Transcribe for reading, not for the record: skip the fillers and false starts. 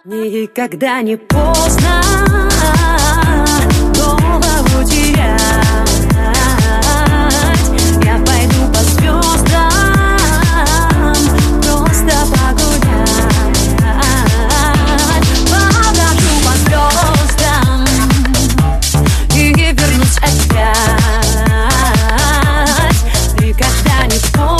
Никогда не поздно голову терять. Я пойду по звездам, просто погулять. Погожу по звездам и вернусь опять. Никогда не поздно